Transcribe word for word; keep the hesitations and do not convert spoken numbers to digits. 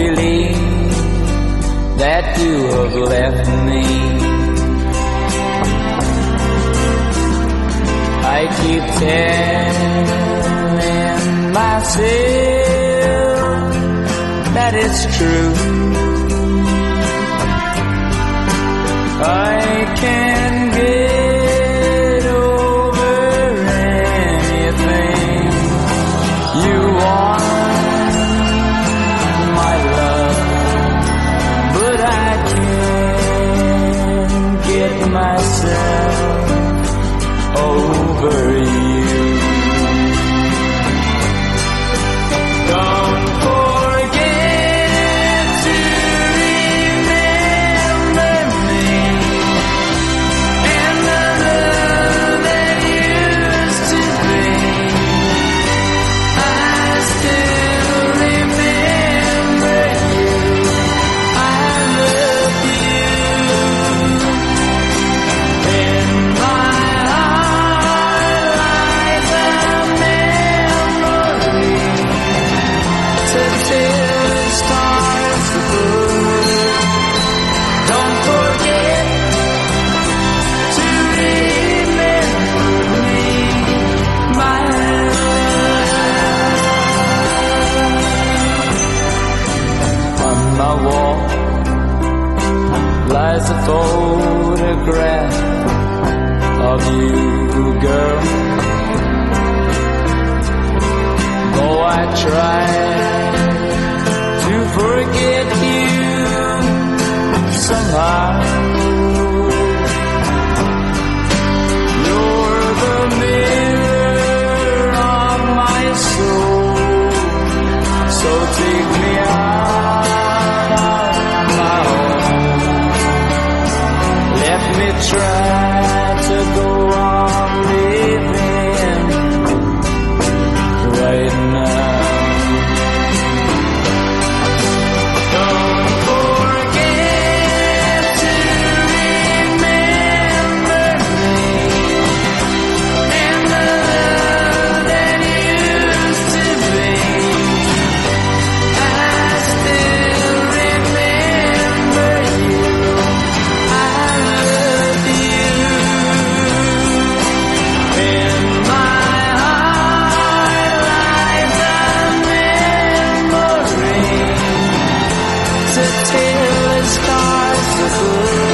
believe that you have left me. I keep telling myself that it's true. I can't get over anything you want, my love, but I can't get myself over you. Don't forget to remember me and the love that used to be. I still remember you. I love you. In my heart lies a memory to till the stars above. Don't forget to remember me, my love. On my wall lies a photograph of you, girl. Though I try to forget you somehow, you're the mirror of my soul. So take me out on my own. Let me try to go on living right now. Don't forget to remember me and the love that used to be. I still remember you. I love you. In my heart lies a memory to till the stars above.